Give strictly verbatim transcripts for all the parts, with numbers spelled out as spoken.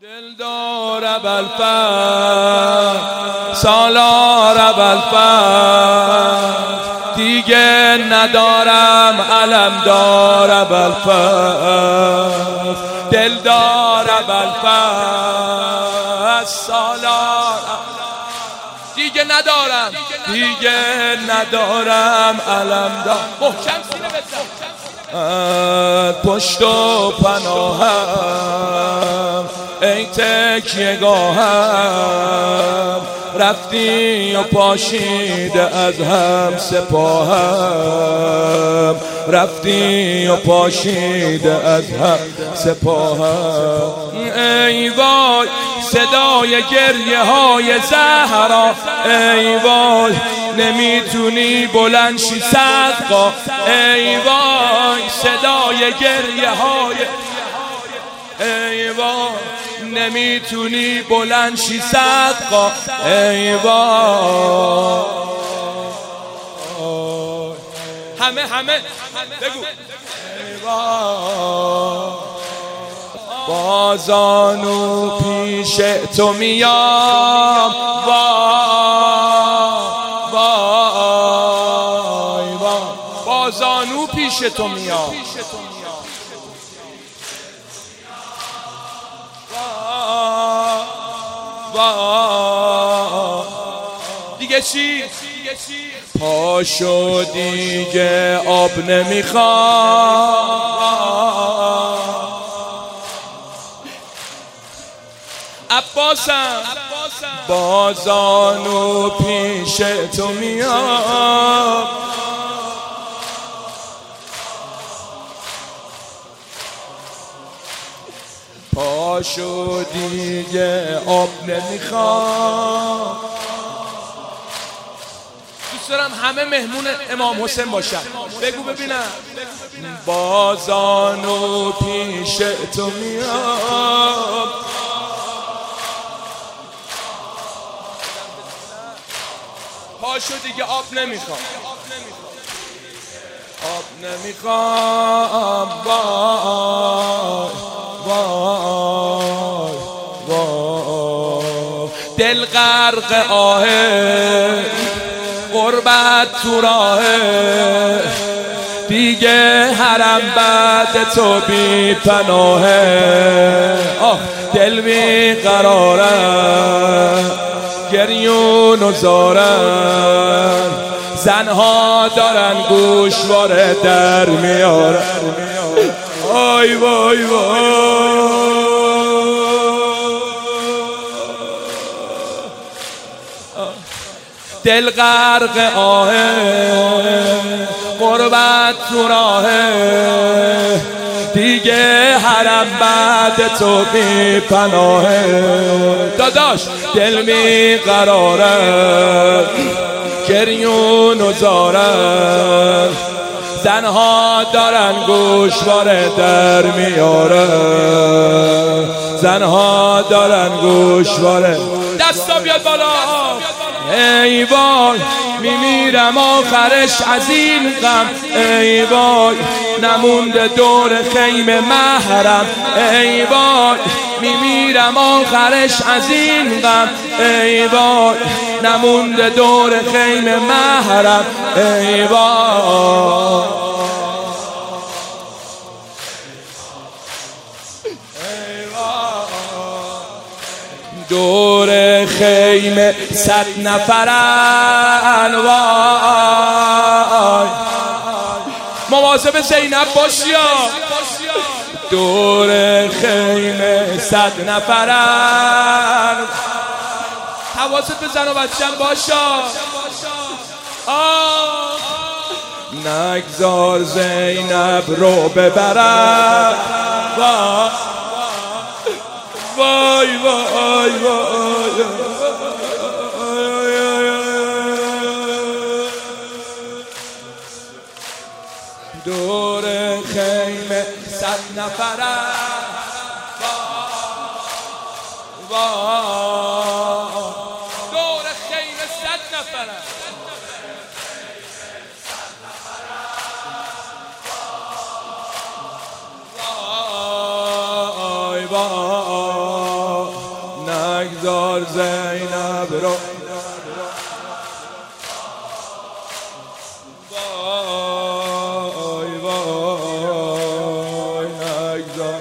دلدار ابوالفضل سالار ابوالفضل دیگه ندارم علمدار ابوالفضل دلدار ابوالفضل سالار دیگه ندارم دیگه ندارم علمدار محکم سینه بزن پشت و پناهم ای تکیه گاهم رفتی و پاشیده از هم سپاهم رفتی و پاشیده از هم سپاهم ای وای صدای گریه های زهرا ای وای نمیتونی بلند شی صدقا ای وای صدای گریه های ای وای نمیتونی بلند شی صدقا ای وای همه همه بگو ای وای بازانو پیش تو میام وای وای وای بازانو پیش تو میام دیگه چی؟ پاشو دیگه آب نمیخوام عباسم بازانو پیش تو میام پاشو دیگه آب نمیخوام دوست دارم همه مهمون امام حسین باشن بگو ببینم بازانو پیش تو میام پاشو دیگه آب نمیخوام آب نمیخوام وای وای وای دل غرق آهه غربت تو راهه دیگه حرم بعد تو بی پناهه آه دل بی قراره گریون و زارن زنها دارن گوشواره در میارن آی وای وای دل غرق آهه غربت تو راهه دیگه حرم بعد تو بی پناهه داداش دل می قراره گریون و زارن زنها دارن گوشواره در میارن زنها دارن گوشواره دستا بیاد بالا ای وای میمیرم آخرش از این غم ای وای نمونده دور خیمه محرم ای وای میمیرم آخرش از این غم ای وای نمونده دور خیمه محرم ای وای دور خیمه صد نفرن وای مواظب زینب باشیا دور خیمه صد نفرن حواست به زن و بچه‌م باشا آه نگذار زینب رو ببرن وای وای وای وای دور خیمه صد نفره وای دور خیمه صد نفره وای وای نگذار زینب رو وای وای نگذار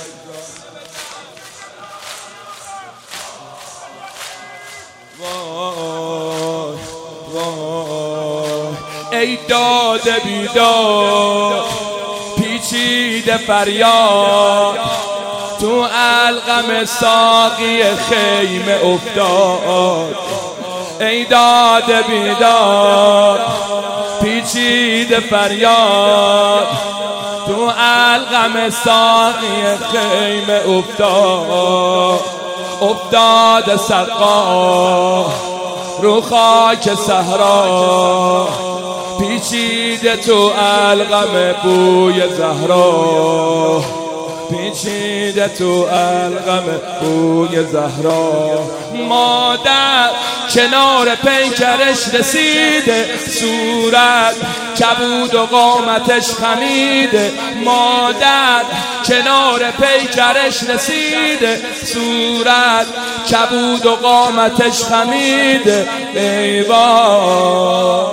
وای وای ای داد بیداد پیچیده فریاد تو علقم ساقی خیمه افتاد ای داد بیداد پیچیده فریاد تو علقم ساقی خیمه افتاد افتاد سقا رو خاک صحرا پیچیده تو علقم بوی زهرا پیچیده تو علقم بوی زهرا مادر کنار پیکرش رسیده صورت کبود و قامتش خمیده مادر کنار پیکرش رسیده صورت کبود و قامتش خمیده ای وای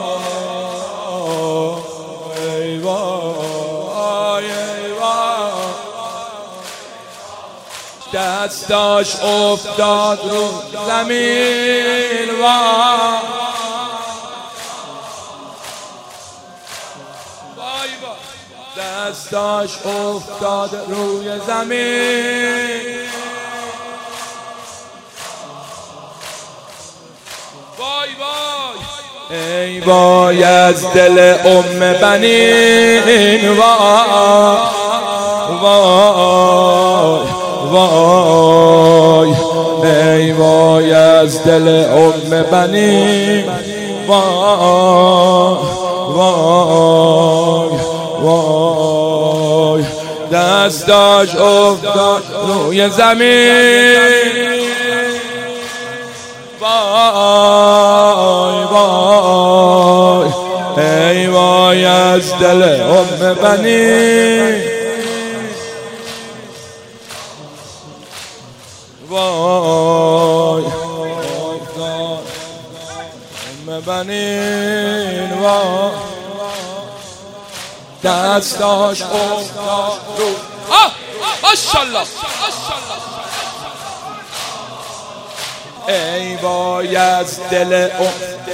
ای وای ای وای دستاش افتاد رو زمین وای دستاش افتاد روی زمین وای وای ای وای از دل ام بنین وای وای وای ای وای از دل ام بنین وای وای وای دستاش افتاد روی زمین وای وای ای وای از دل ام بنی وای ام بنین وای دستاش افتاد رو آه ماشاءالله ای وای از دل ام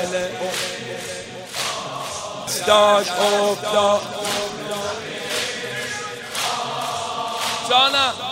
دستاش افتاد جانم